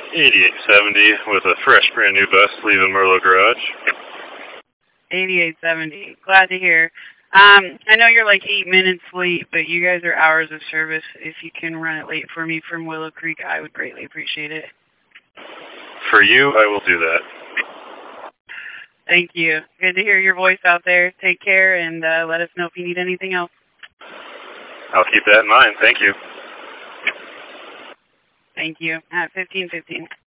8870 with a fresh brand new bus leaving Merlot Garage. 8870. Glad to hear. I know you're like 8 minutes late, but you guys are hours of service. If you can run it late for me from Willow Creek, I would greatly appreciate it. For you, I will do that. Thank you. Good to hear your voice out there. Take care, and let us know if you need anything else. I'll keep that in mind. Thank you. Thank you. At 1515.